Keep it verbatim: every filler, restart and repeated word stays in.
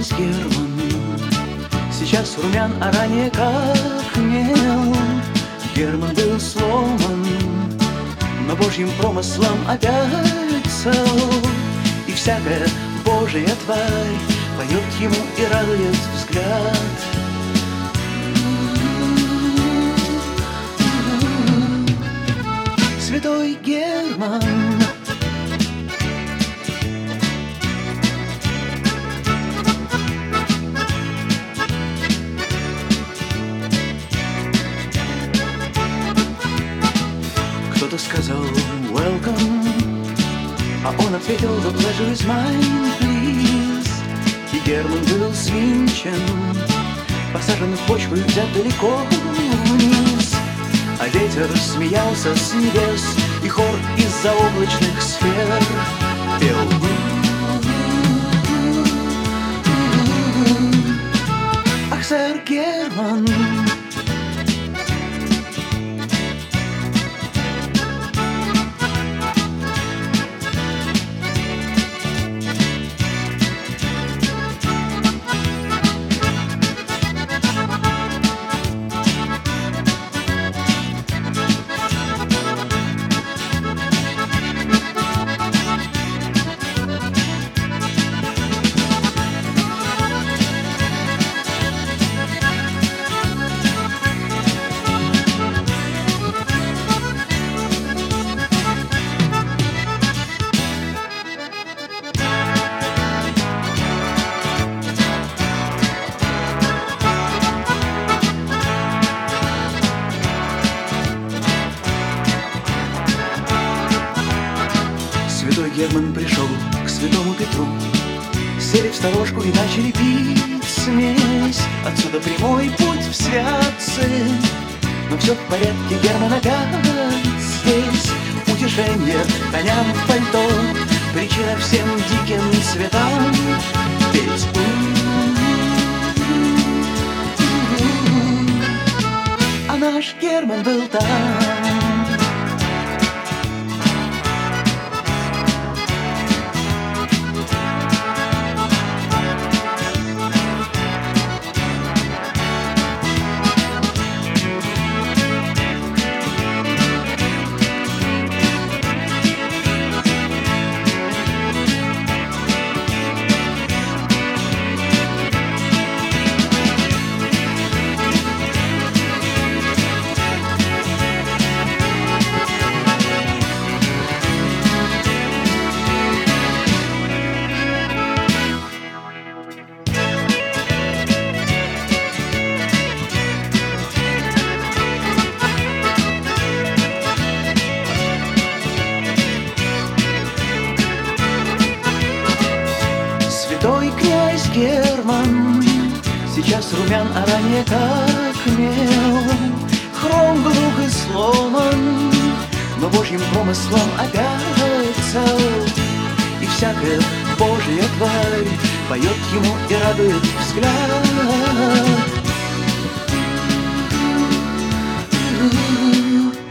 князь Герман, сейчас румян, а ранее как мел. Герман был сломан, но Божьим промыслом опять цел. И всякая Божья тварь поет ему и радует взгляд. Святой Герман, кто-то сказал «welcome», а он ответил «the pleasure is mine, please». И Герман был свинчен, посажен в почву и взят далеко вниз. А ветер смеялся с небес, и хор из-за облачных сфер пел. Ах, сэр Герман, святой Герман пришел к святому Петру, сели в сторожку и начали пить смесь. Отсюда прямой путь в святцы, но все в порядке, Герман опять здесь. Утешение коням в пальто, причина всем диким цветам. Ведь а наш Герман был там. Святой князь Герман, сейчас румян, а ранее как мел. Хром глух и сломан, но Божьим промыслом опять цел. И всякая Божья тварь поет ему и радует взгляд.